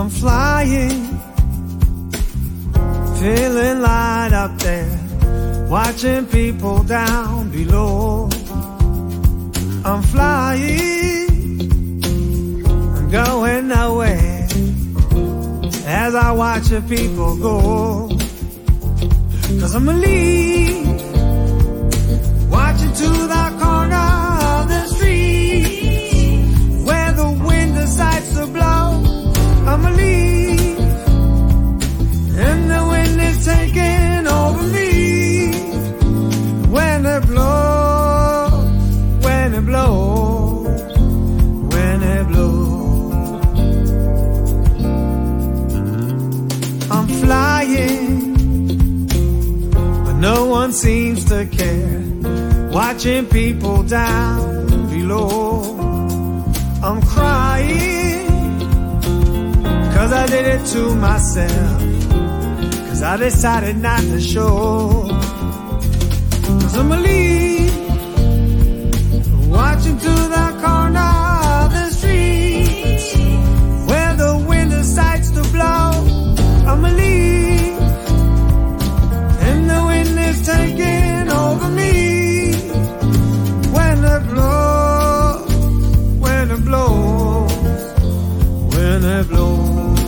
I'm flying, feeling light up there, watching people down below. I'm flying, I'm going nowhere as I watch the people go. 'Cause I'm a lead, watching to the corner of the street where the wind decides to blow. I'm a leaf, and the wind is taking over me. When it blows, when it blows, when it blows. I'm flying, but no one seems to care, watching people down below. I'm crying, 'cause I did it to myself, 'cause I decided not to show. 'Cause I'm a leaf, watching to the corner of the street where the wind decides to blow. I'm a leaf, and the wind is taking over me. When it blows, when it blows, when it blows.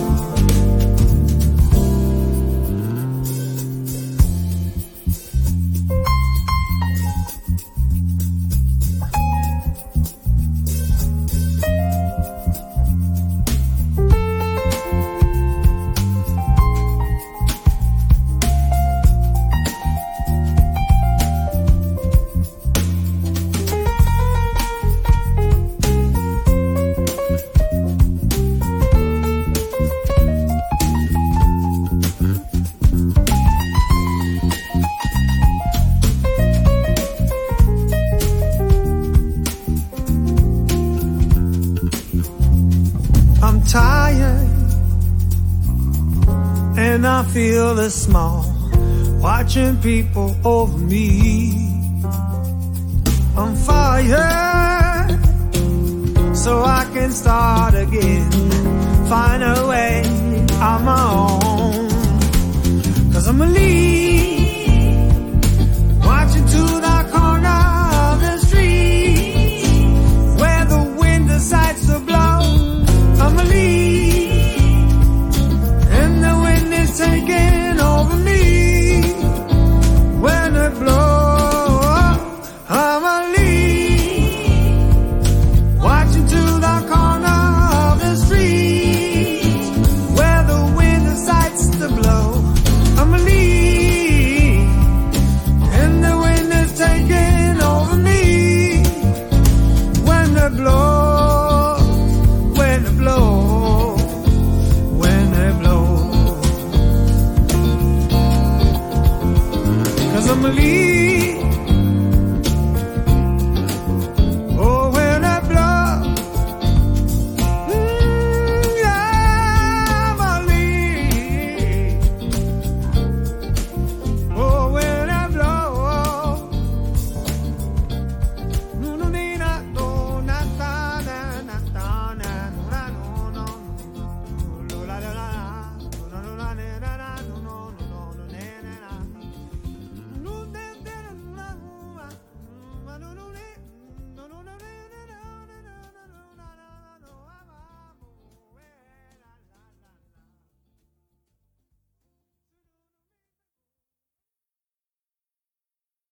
I'm tired, and I feel the small, watching people over me. I'm fired, so I can start again, find a way on my own. 'Cause I'm a leader.